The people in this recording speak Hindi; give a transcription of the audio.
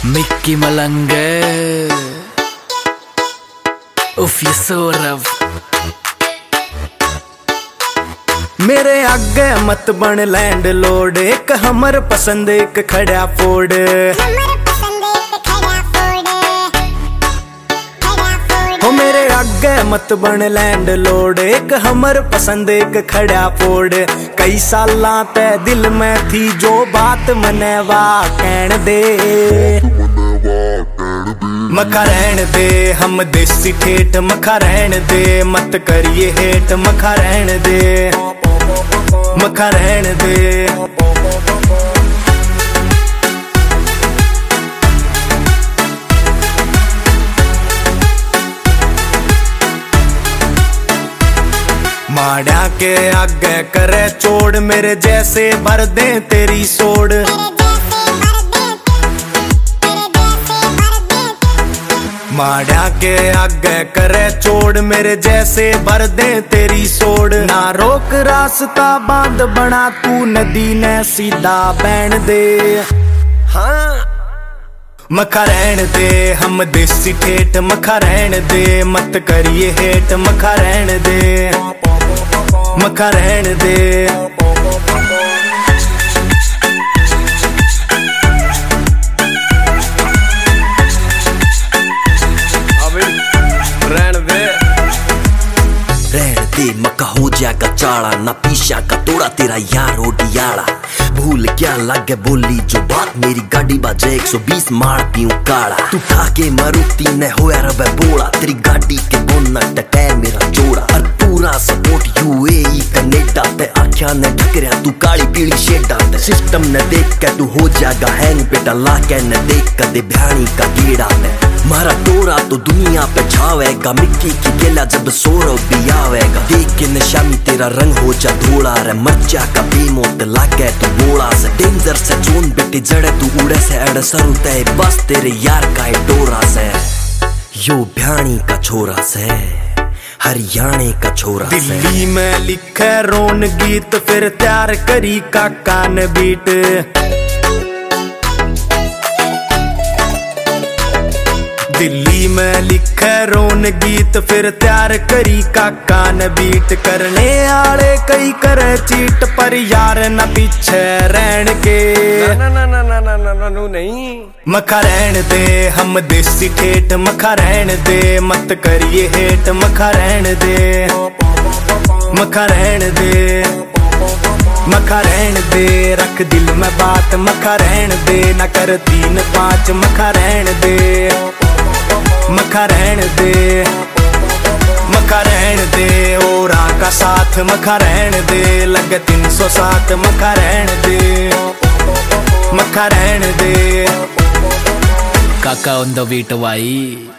मिक्की मलंग उफ ये सौरभ। मेरे आगे मत बन लैंड लोड, एक हमर पसंद एक खड़ा फोड़। हो मेरे आगे मत बन लैंड लोड, एक हमर पसंद एक खड़ा फोड़। कई सालां ते दिल में थी जो बात मने वा कहन दे, मखा रहन दे हम देसी ठेठ, मखा रहन दे मत करिए हेट, मखा रहन दे मखा रहन दे। माड़ा के आगे करे चोड़, मेरे जैसे भर दे तेरी सोड़। माड़ा के आगे करे चोड़, मेरे जैसे भर दे तेरी सोड़। ना रोक रास्ता बांध बना तू, नदी ने सीधा बहन दे। हाँ मखा रहन दे हम देसी ठेठ, मखा रहन दे मत करिए हेट, मखा रहन दे मखा रहन दे। मक्का हो जाएगा चाड़ा, ना पीछा का तोड़ा तेरा यार ओडियाड़ा। भूल क्या लगे बोली जो बात, मेरी गाड़ी बाजे 120 मारती हूँ काड़ा। तू ठाके मारुति ने होया रबे बोला, तेरी गाड़ी के बोनट टै मेरा जोड़ा। और पूरा सपोर्ट यूएई कनेडा ते, आख्या ने ढकरिया तू काली पीली शेडा ते। सिस्टम ने देख के तू हो जाएगा हैंग बेटा, लाके ने देख कदे भ्याणी का गेड़ा ते। मारा टोरा तो दुनिया पे छावेगा, मिक्की की गेला जब सौरभ भी आवेगा। देख के निशानी तेरा रंग हो जा धोड़ा रे, मर्चा का बेमोत लागे तू बोला से। डेंजर से जोन बेटी जड़े तू उड़े से अड़ सरुते, बस तेरे यार का है डोरा से। यो भ्याणी का छोरा से, हरियाणे का छोरा से। दिल्ली में लिखे रोन गीत, फिर तैयार करी काका ने बीट। दिल्ली में लिखे रोन गीत, फिर तैयार करी काका ने बीट। करने आले कई करे चीट, पर यार न पीछे रहन के। ना ना ना ना ना ना ना ना नहीं। मखा रहन दे हम देसी ठेठ, मखा रहन दे मत करिए हेट, मखा रहन दे मखा रहन दे मखा रहन दे। रख दिल में बात मखा रहन दे, न कर 3-5 मखा रहन दे मखा रहन दे मखा रहन दे। और का साथ मखा रहन दे, लगे 307 मखा रहन दे मखा रहन दे। काका ऑन द बीट भाई।